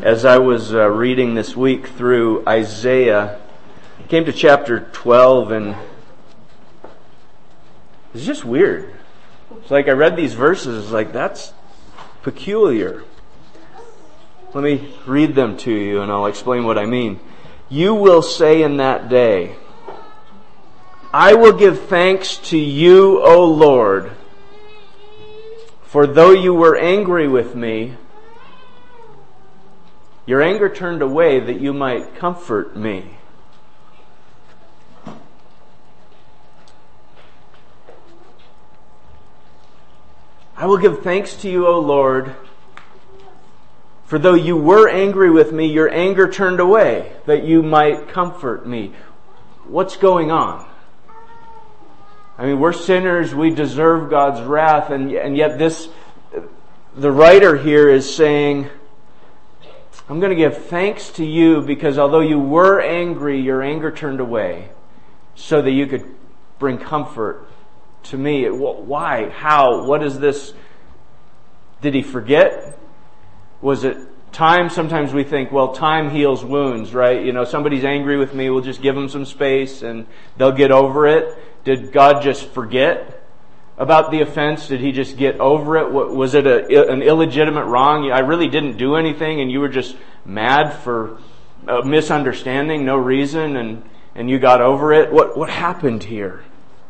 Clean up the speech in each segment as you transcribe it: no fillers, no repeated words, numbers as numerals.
As I was reading this week through Isaiah, I came to chapter 12 and it's just weird. It's like I read these verses, it's like that's peculiar. Let me read them to you and I'll explain what I mean. You will say in that day, I will give thanks to you, O Lord, for though you were angry with me, your anger turned away that you might comfort me. I will give thanks to you, O Lord, for though you were angry with me, your anger turned away that you might comfort me. What's going on? I mean, we're sinners, we deserve God's wrath, and yet the writer here is saying, I'm going to give thanks to you because although you were angry, your anger turned away so that you could bring comfort to me. Why? How? What is this? Did he forget? Was it time? Sometimes we think, well, time heals wounds, right? You know, somebody's angry with me, we'll just give them some space and they'll get over it. Did God just forget about the offense? Did he just get over it? Was it an illegitimate wrong? I really didn't do anything and you were just mad for a misunderstanding, no reason, and you got over it? What happened here?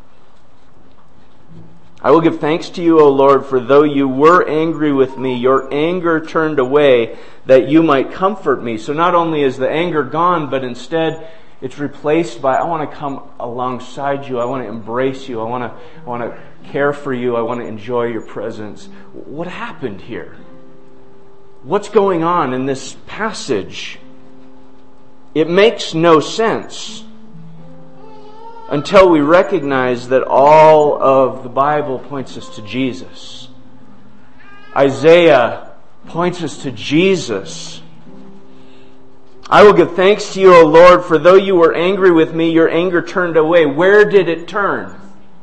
I will give thanks to you, O Lord, for though you were angry with me, your anger turned away that you might comfort me. So not only is the anger gone, but instead it's replaced by, I want to come alongside you. I want to embrace you. I want to care for you. I want to enjoy your presence. What happened here? What's going on in this passage? It makes no sense until we recognize that all of the Bible points us to Jesus. Isaiah points us to Jesus. I will give thanks to you, O Lord, for though you were angry with me, your anger turned away. Where did it turn?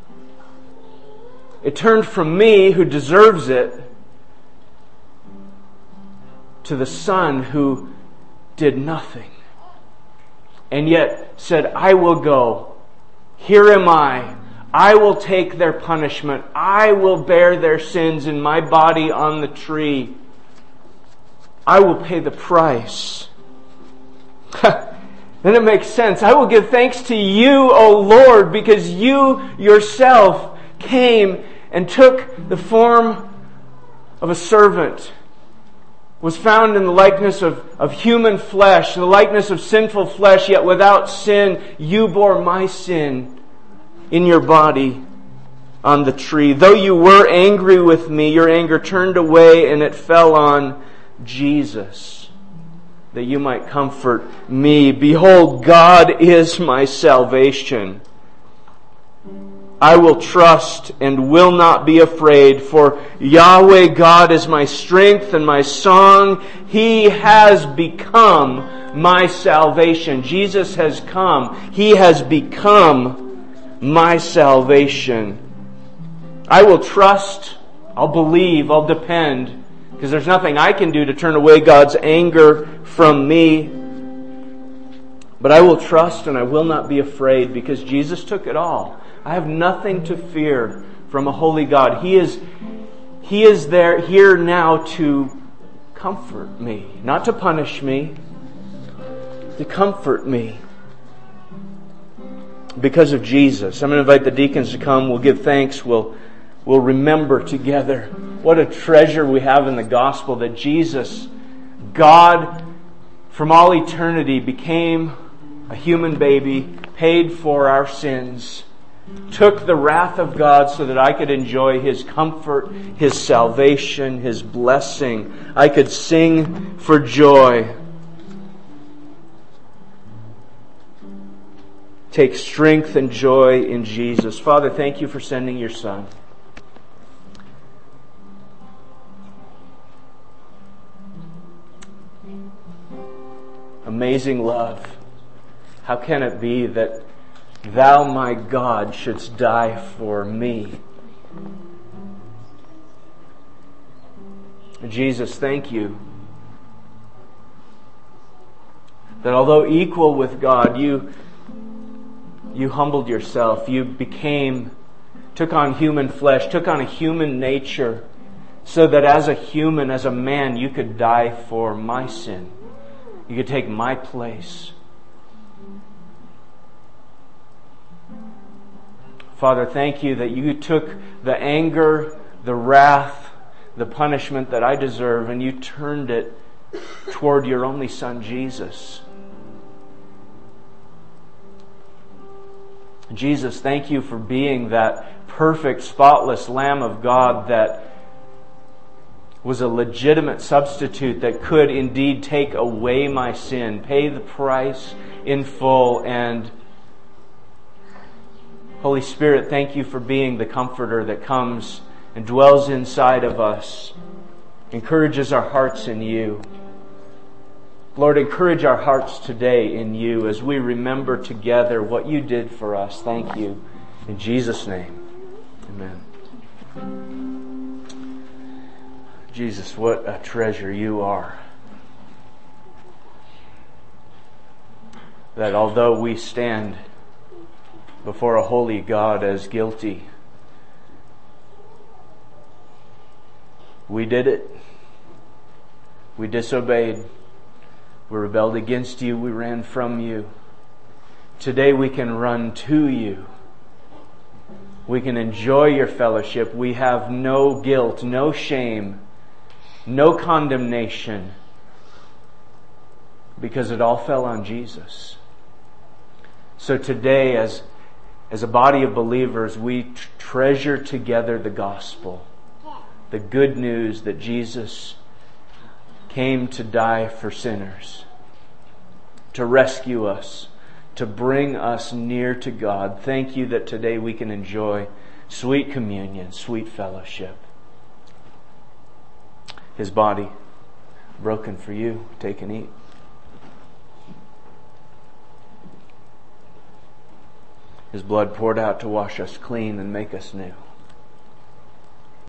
It turned from me, who deserves it, to the Son who did nothing. And yet said, I will go. Here am I. I will take their punishment. I will bear their sins in my body on the tree. I will pay the price. Then it makes sense. I will give thanks to you, O Lord, because you yourself came and took the form of a servant, was found in the likeness of human flesh, in the likeness of sinful flesh, yet without sin, you bore my sin in your body on the tree. Though you were angry with me, your anger turned away and it fell on Jesus, that you might comfort me. Behold, God is my salvation. I will trust and will not be afraid, for Yahweh God is my strength and my song. He has become my salvation. Jesus has come. He has become my salvation. I will trust, I'll believe, I'll depend, because there's nothing I can do to turn away God's anger from me. But I will trust and I will not be afraid, because Jesus took it all. I have nothing to fear from a holy God. He is there, here now to comfort me. Not to punish me, to comfort me. Because of Jesus. I'm going to invite the deacons to come. We'll give thanks. We'll remember together what a treasure we have in the gospel, that Jesus, God, from all eternity, became a human baby, paid for our sins, took the wrath of God so that I could enjoy His comfort, His salvation, His blessing. I could sing for joy. Take strength and joy in Jesus. Father, thank you for sending your Son. Amazing love. How can it be that Thou, my God, shouldst die for me? Jesus, thank you That although equal with God, you humbled yourself. You took on human flesh, took on a human nature, so that as a human, as a man, you could die for my sin. You could take my place. Father, thank you that you took the anger, the wrath, the punishment that I deserve, and you turned it toward your only Son, Jesus. Jesus, thank you for being that perfect, spotless Lamb of God that was a legitimate substitute that could indeed take away my sin, pay the price in full. And Holy Spirit, thank you for being the Comforter that comes and dwells inside of us, encourages our hearts in you. Lord, encourage our hearts today in you as we remember together what you did for us. Thank you. In Jesus' name, amen. Jesus, what a treasure you are. That although we stand before a holy God as guilty, we did it. We disobeyed. We rebelled against you. We ran from you. Today we can run to you. We can enjoy your fellowship. We have no guilt, no shame, no condemnation, because it all fell on Jesus. So today, as a body of believers, we treasure together the gospel, the good news that Jesus came to die for sinners, to rescue us, to bring us near to God. Thank you that today we can enjoy sweet communion, sweet fellowship. His body broken for you. Take and eat. His blood poured out to wash us clean and make us new.